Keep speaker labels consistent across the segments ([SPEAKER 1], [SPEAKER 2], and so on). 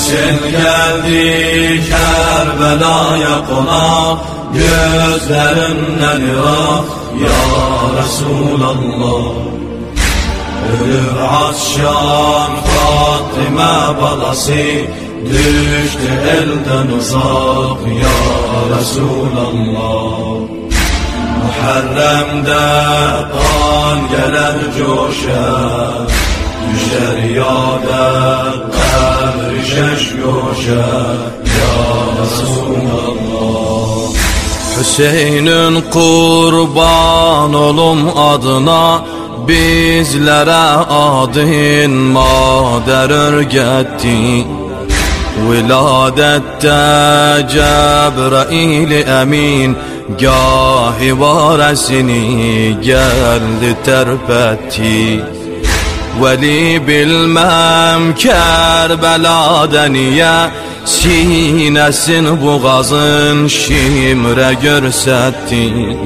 [SPEAKER 1] Hüseyin geldi Kerbela'ya konak, gözlerinden ırak ya Resulallah. Ölür Asşan Fatıma balası, düştü elden uzak ya Resulallah. Muharrem'de kan gelir coşar, düşer yâda kabri şeş yoşar ya Resulallah.
[SPEAKER 2] Hüseyin'in kurban olum adına, bizlere adın mader örgetti. Viladette Cebrail emin, gahi varesini geldi terpetti. Veli bilmem Kerbela'da niye, sinesin boğazın şimre görsetti.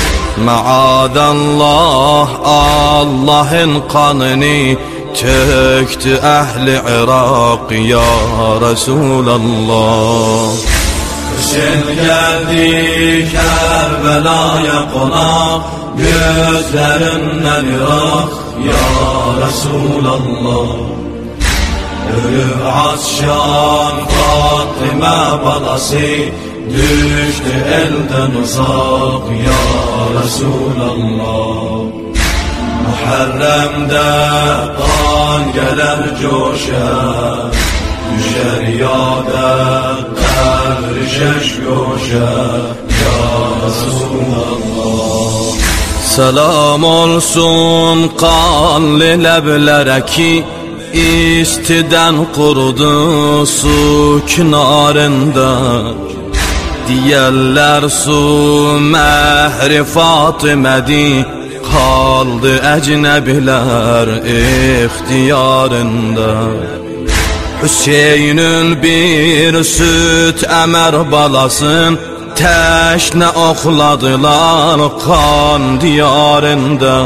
[SPEAKER 2] Maadallah Allah'ın kanını töktü ehli Irak ya Resulallah.
[SPEAKER 1] Hüseyin geldi Kerbela'ya konak, gözlerinden ırak ya Resulallah. Ölür Asşan Fatıma balası, düştü elden uzak ya Resulallah. Muharrem'de kan gelir coşar, düşer yâda kabri şeş yoşar ya Resulallah.
[SPEAKER 2] Selam olsun kanlı leblere ki, istiden kurudu su kenarında. Diyerler su mehri Fatıme'di, kaldı ecnebiler ihtiyarında. Hüseyin'in bir süt emer balasın, teşne okladılar kan diyarında.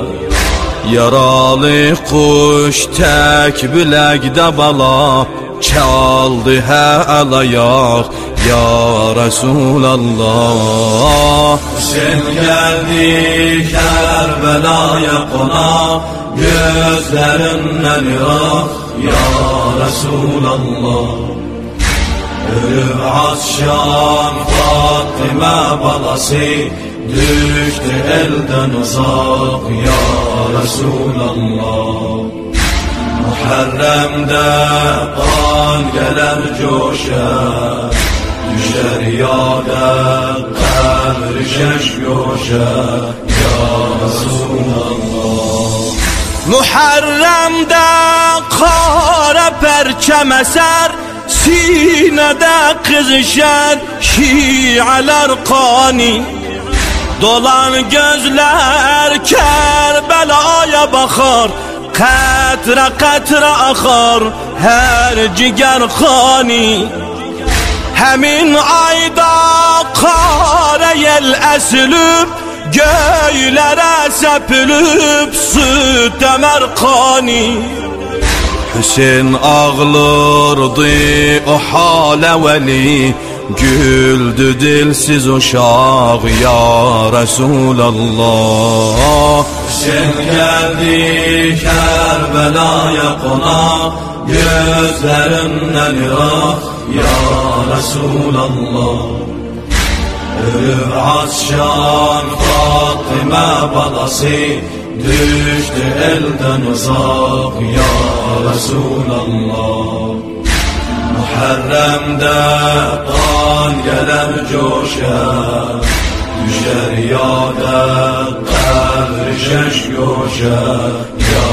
[SPEAKER 2] Yaralı kuş tek bilekde bala, çaldı el ayak ya Resulallah.
[SPEAKER 1] Hüseyin geldi Kerbela'ya konak, gözlerinden ırak ya Resulallah. Ölür Asşan Fatıma balası, düştü elden uzak ya Resulallah. Muharrem'de kan gelir coşar, düşer yâda kabri şeş yoşar ya Resulallah.
[SPEAKER 2] Muharrem'de kara perçem eser, sinede kızışar şialar kani. Dolan gözler Kerbela'ya bakar, katre katre akar her ciger khani. Hemin ayda kara yel esilip, göylere sepilip süt emer kani. Hüseyin ağlardı o hale veli, güldü dilsiz uşak ya Resulallah.
[SPEAKER 1] Hüseyin geldi Kerbela'ya konak, gözlerinden ırak ya Resulallah. Ölür Asşan Fatıma balası, düştü elden uzak ya Resulallah. Muharrem'de kan gelir coşar, düşer yâda kabri şeş yoşar ya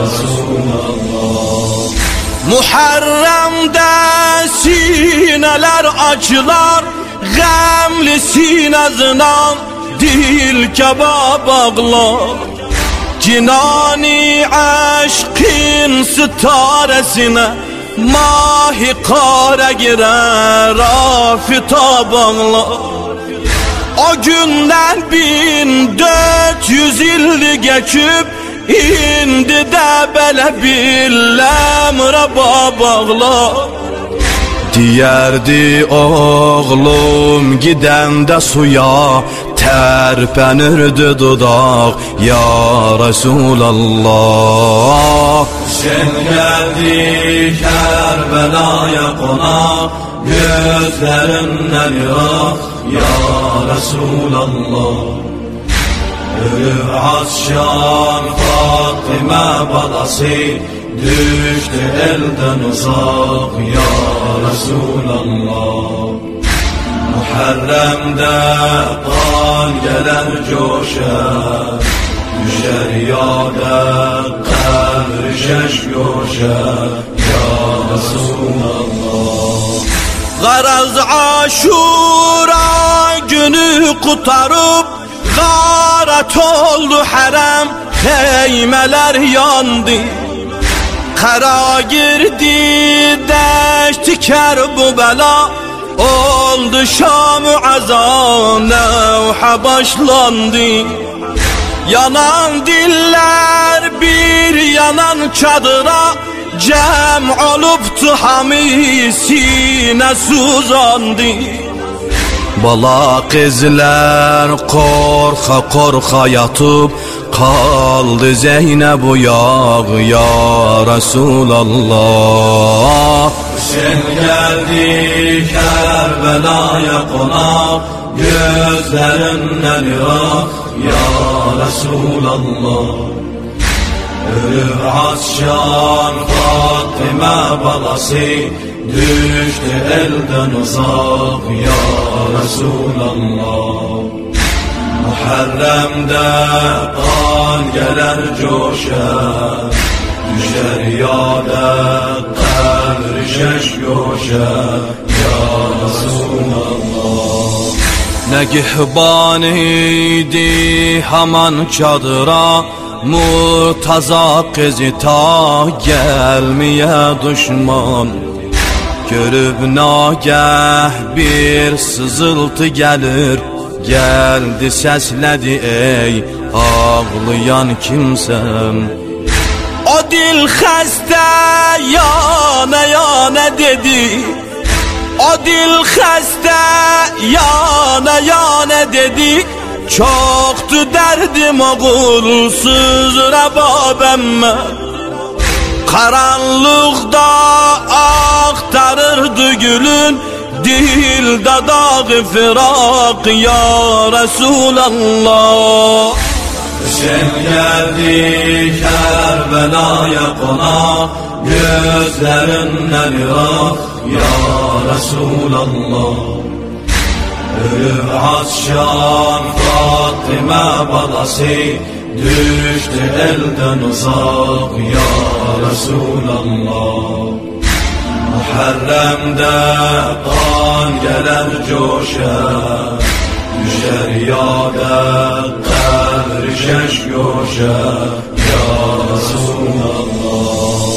[SPEAKER 1] Resulallah.
[SPEAKER 2] Muharrem'de sineler açılar, gamli sinezden dil kebab ağlar. Cinani aşkın sitaresine mahi kara girer afitab ağlar. O günden 1400 yıl geçip, indi de belə bir ləmrə babağlar. Diyerdi oğlum gidende suya, terpenirdi dudak ya Resulallah.
[SPEAKER 1] Sen geldi Kerbela'ya konak, gözlerinden yak ya Resulallah. Ölür Azşan Fatime balası, düştü elden uzak ya Resulallah. Muharrem'de kan gelir coşar, düşer yâde kabr şeş göşer ya Resulallah.
[SPEAKER 2] Garaz Aşura günü kutarıp, garat oldu harem, heymeler yandı. Kara girdi deşti Kerbela, oldu Şam-ı azam, nevha başlandı. Yanan diller bir yanan çadıra, cem oluptu hami sine suzandı. Bala kızlar korka korka yatıp, kaldı Zeynep uyaq ya Resulallah.
[SPEAKER 1] Sen geldi Kerbela'ya konak, gözlerinden yak ya Resulallah. Ölür Azşan Fatime balası, düştü elden uzak ya Resulallah. Muharrem'de kan gelir coşar, düşer yâde kabr şeş göşer ya Resulallah.
[SPEAKER 2] Negihban idi haman çadıra, Murtaza kızı ta gelmeye düşman. Görüp nagah bir sızıltı gelir, geldi sesledi ey ağlayan kimsem. O dil xəstə yana yana dedi, o dil xəstə yana yana dedi. Çoktu derdim oğulsuz Rebabemme, karanlıkta aktarırdı gülün, dilde dağı firak ya Resulallah.
[SPEAKER 1] Sen geldi Kerbela'ya konak, gözlerinden yak ya Resulallah. Ölür Azşan Fatime balası, düştü elden uzak ya Resulallah. Muharrem'de kan gelir coşar, düşer yâde kabr şeş göşer ya Resulallah.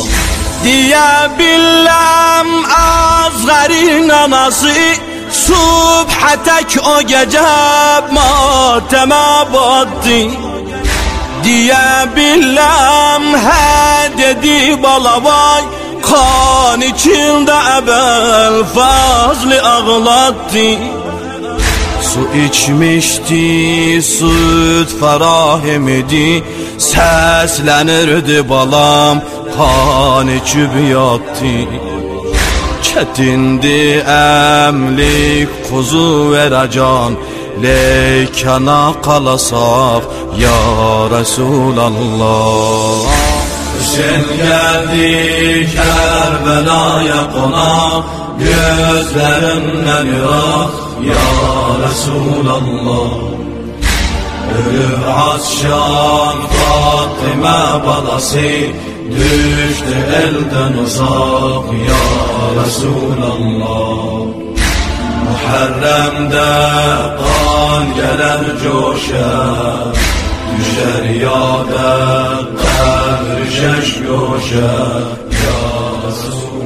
[SPEAKER 2] Diyebilem Azgar'ın anası, subha tek o gece mateme battı. Diyebilem he dedi balavay, kan içinde ebel fazlı ağlattı. Su içmişti, süt ferahimidi, seslenirdi balam, kan içip yattı. Çetindi emlik kuzu veracan, leykana kalasak ya Resulallah.
[SPEAKER 1] Sen geldi Kerbela'ya konak, gözlerinden yak ya Resulallah. Ölür Azşan Fatime balası, düştü elden uzak ya Resulallah. Muharrem'de kan gelir coşar, düşer yâde kabr şeş göşer ya Resulallah.